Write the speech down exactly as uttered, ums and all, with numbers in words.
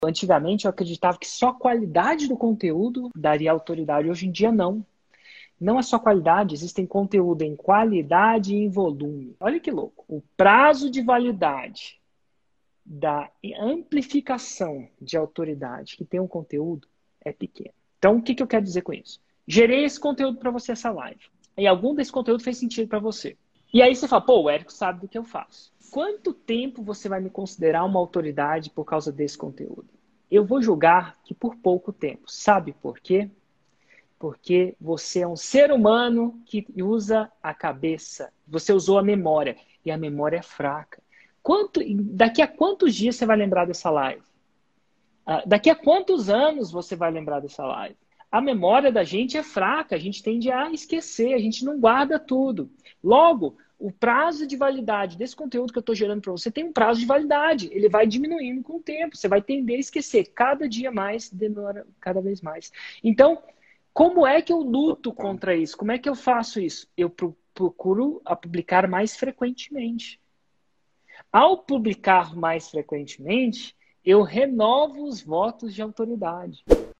Antigamente eu acreditava que só a qualidade do conteúdo daria autoridade. Hoje em dia não. Não é só qualidade, existem conteúdo em qualidade e em volume. Olha que louco. O prazo de validade da amplificação de autoridade que tem um conteúdo é pequeno. Então, o que, que eu quero dizer com isso? Gerei esse conteúdo para você, essa live. E algum desse conteúdo fez sentido para você. E aí você fala, pô, o Érico sabe do que eu faço. Quanto tempo você vai me considerar uma autoridade por causa desse conteúdo? Eu vou julgar que por pouco tempo. Sabe por quê? Porque você é um ser humano que usa a cabeça. Você usou a memória. E a memória é fraca. Quanto, daqui a quantos dias você vai lembrar dessa live? Uh, daqui a quantos anos você vai lembrar dessa live? A memória da gente é fraca. A gente tende a esquecer. A gente não guarda tudo. Logo, o prazo de validade desse conteúdo que eu estou gerando para você tem um prazo de validade. Ele vai diminuindo com o tempo. Você vai tender a esquecer. Cada dia mais, demora cada vez mais. Então, como é que eu luto contra isso? Como é que eu faço isso? Eu procuro a publicar mais frequentemente. Ao publicar mais frequentemente, eu renovo os votos de autoridade.